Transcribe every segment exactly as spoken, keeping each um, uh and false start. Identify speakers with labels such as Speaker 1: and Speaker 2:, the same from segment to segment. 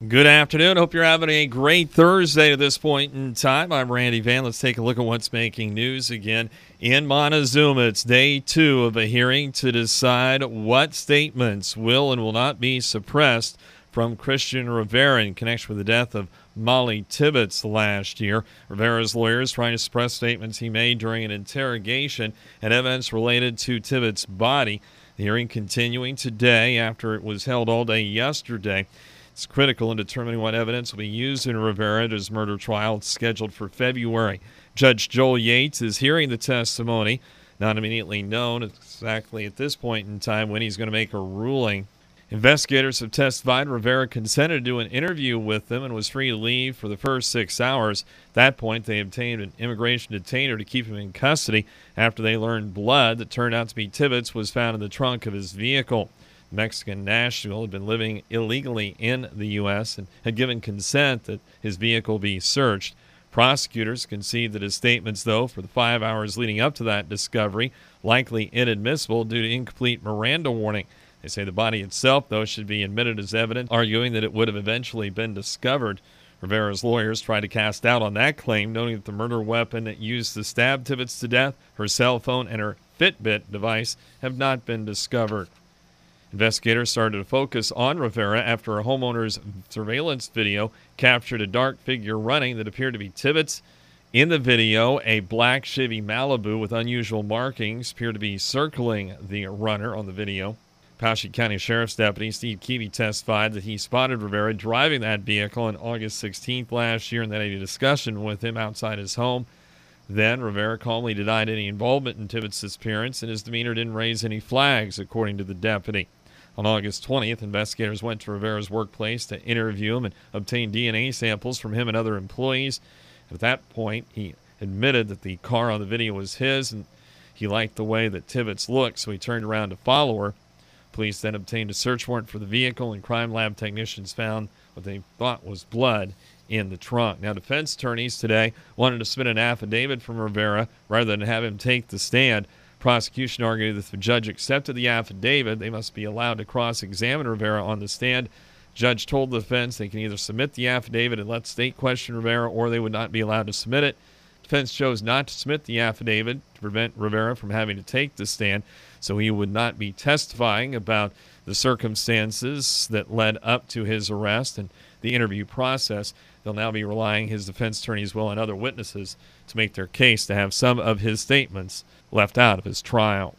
Speaker 1: Good afternoon. Hope you're having a great Thursday at this point in time. I'm Randy Van. Let's take a look at what's making news again in Montezuma. It's day two of a hearing to decide what statements will and will not be suppressed from Christian Rivera in connection with the death of Molly Tibbetts last year. Rivera's lawyers trying to suppress statements he made during an interrogation and evidence related to Tibbetts' body. The hearing continuing today after it was held all day yesterday. It's critical in determining what evidence will be used in Rivera's murder trial. It's scheduled for February. Judge Joel Yates is hearing the testimony. Not immediately known exactly at this point in time when he's going to make a ruling. Investigators have testified Rivera consented to an interview with them and was free to leave for the first six hours. At that point, they obtained an immigration detainer to keep him in custody after they learned blood that turned out to be Tibbetts was found in the trunk of his vehicle. Mexican national had been living illegally in the U S and had given consent that his vehicle be searched. Prosecutors concede that his statements, though, for the five hours leading up to that discovery, likely inadmissible due to incomplete Miranda warning. They say the body itself, though, should be admitted as evidence, arguing that it would have eventually been discovered. Rivera's lawyers tried to cast doubt on that claim, noting that the murder weapon that used to stab Tibbetts to death, her cell phone, and her Fitbit device have not been discovered. Investigators started to focus on Rivera after a homeowner's surveillance video captured a dark figure running that appeared to be Tibbetts. In the video, a black Chevy Malibu with unusual markings appeared to be circling the runner on the video. Powashik County Sheriff's Deputy Steve Keevy testified that he spotted Rivera driving that vehicle on August sixteenth last year and that he had a discussion with him outside his home. Then, Rivera calmly denied any involvement in Tibbetts' disappearance, and his demeanor didn't raise any flags, according to the deputy. On August twentieth, investigators went to Rivera's workplace to interview him and obtain D N A samples from him and other employees. At that point, he admitted that the car on the video was his, and he liked the way that Tibbetts looked, so he turned around to follow her. Police then obtained a search warrant for the vehicle, and crime lab technicians found what they thought was blood in the trunk. Now, defense attorneys today wanted to submit an affidavit from Rivera rather than have him take the stand. Prosecution argued that if the judge accepted the affidavit, they must be allowed to cross-examine Rivera on the stand. Judge told the defense they can either submit the affidavit and let state question Rivera, or they would not be allowed to submit it. Defense chose not to submit the affidavit to prevent Rivera from having to take the stand, so he would not be testifying about the circumstances that led up to his arrest and the interview process. They'll now be relying his defense attorney as well on other witnesses to make their case to have some of his statements left out of his trial.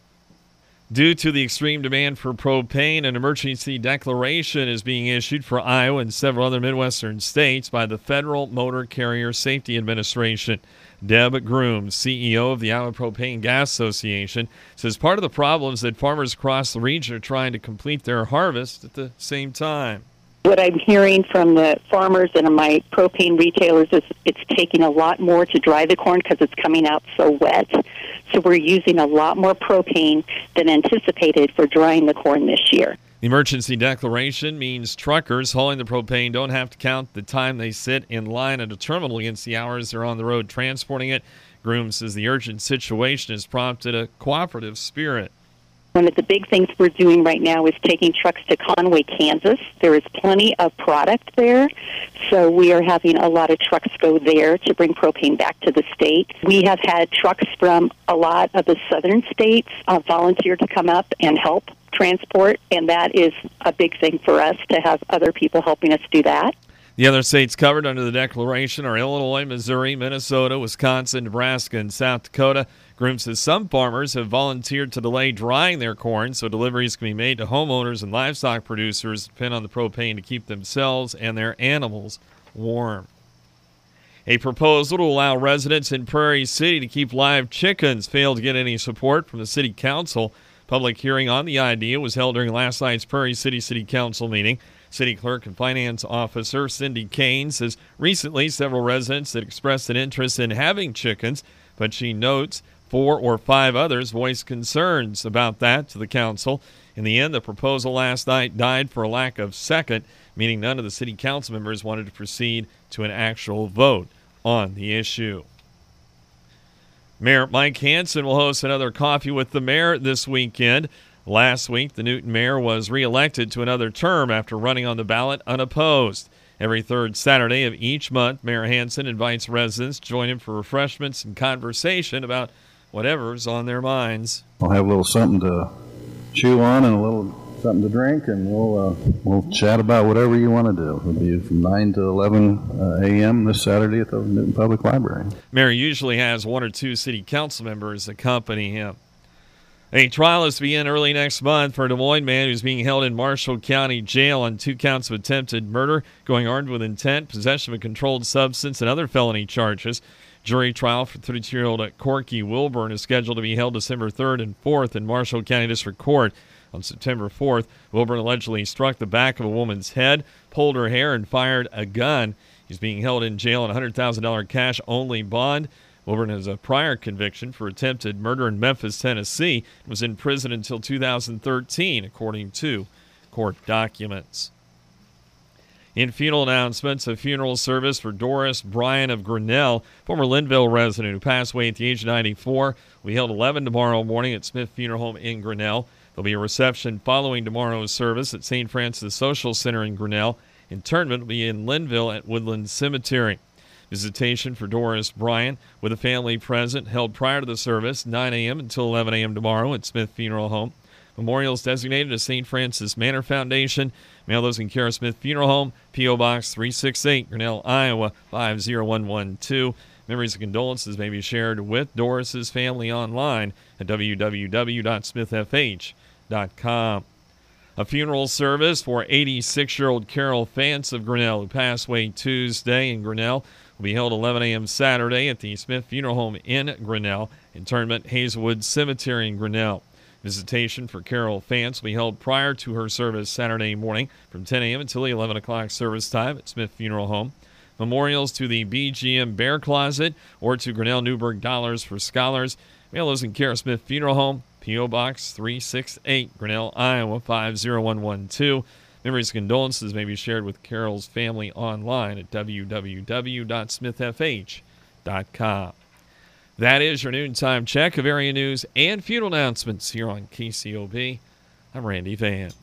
Speaker 1: Due to the extreme demand for propane, an emergency declaration is being issued for Iowa and several other Midwestern states by the Federal Motor Carrier Safety Administration. Deb Grooms, C E O of the Iowa Propane Gas Association, says part of the problem is that farmers across the region are trying to complete their harvest at the same time.
Speaker 2: What I'm hearing from the farmers and my propane retailers is it's taking a lot more to dry the corn because it's coming out so wet. So we're using a lot more propane than anticipated for drying the corn this year.
Speaker 1: The emergency declaration means truckers hauling the propane don't have to count the time they sit in line at a terminal against the hours they're on the road transporting it. Groom says the urgent situation has prompted a cooperative spirit.
Speaker 2: One of the big things we're doing right now is taking trucks to Conway, Kansas. There is plenty of product there, so we are having a lot of trucks go there to bring propane back to the state. We have had trucks from a lot of the southern states uh, volunteer to come up and help transport, and that is a big thing for us to have other people helping us do that.
Speaker 1: The other states covered under the declaration are Illinois, Missouri, Minnesota, Wisconsin, Nebraska, and South Dakota. Groom says some farmers have volunteered to delay drying their corn so deliveries can be made to homeowners and livestock producers that depend on the propane to keep themselves and their animals warm. A proposal to allow residents in Prairie City to keep live chickens failed to get any support from the city council. Public hearing on the idea was held during last night's Prairie City City Council meeting. City Clerk and Finance Officer Cindy Kane says recently several residents had expressed an interest in having chickens, but she notes four or five others voiced concerns about that to the council. In the end, the proposal last night died for a lack of second, meaning none of the city council members wanted to proceed to an actual vote on the issue. Mayor Mike Hansen will host another Coffee with the Mayor this weekend. Last week, the Newton mayor was reelected to another term after running on the ballot unopposed. Every third Saturday of each month, Mayor Hansen invites residents to join him for refreshments and conversation about whatever's on their minds.
Speaker 3: We'll have a little something to chew on and a little something to drink, and we'll uh, we'll chat about whatever you want to do. It'll be from nine to eleven uh, a m this Saturday at the Newton Public Library.
Speaker 1: Mayor usually has one or two city council members accompany him. A trial is to begin early next month for a Des Moines man who's being held in Marshall County Jail on two counts of attempted murder, going armed with intent, possession of a controlled substance, and other felony charges. Jury trial for thirty-two-year-old Corky Wilburn is scheduled to be held December third and fourth in Marshall County District Court. On September fourth, Wilburn allegedly struck the back of a woman's head, pulled her hair, and fired a gun. He's being held in jail on a one hundred thousand dollars cash-only bond. Wilburn has a prior conviction for attempted murder in Memphis, Tennessee, and was in prison until two thousand thirteen, according to court documents. In funeral announcements, a funeral service for Doris Bryan of Grinnell, former Linville resident who passed away at the age of ninety-four, will be held eleven tomorrow morning at Smith Funeral Home in Grinnell. There'll be a reception following tomorrow's service at Saint Francis Social Center in Grinnell. Interment will be in Linville at Woodland Cemetery. Visitation for Doris Bryan with a family present held prior to the service, nine a m until eleven a m tomorrow at Smith Funeral Home. Memorials designated as Saint Francis Manor Foundation. Mail those in care of Smith Funeral Home, P O. Box three sixty-eight, Grinnell, Iowa five oh one one two. Memories and condolences may be shared with Doris's family online at w w w dot smith f h dot com. A funeral service for eighty-six-year-old Carol Fance of Grinnell, who passed away Tuesday in Grinnell, will be held eleven a m Saturday at the Smith Funeral Home in Grinnell. Interment, Hazelwood Cemetery in Grinnell. Visitation for Carol Fance will be held prior to her service Saturday morning from ten a m until the eleven o'clock service time at Smith Funeral Home. Memorials to the B G M Bear Closet or to Grinnell Newburgh Dollars for Scholars. Mail those in care of Smith Funeral Home, P O. Box three sixty-eight, Grinnell, Iowa five oh one one two. Memories and condolences may be shared with Carol's family online at w w w dot smith f h dot com. That is your noontime check of area news and funeral announcements here on K C O B. I'm Randy Van.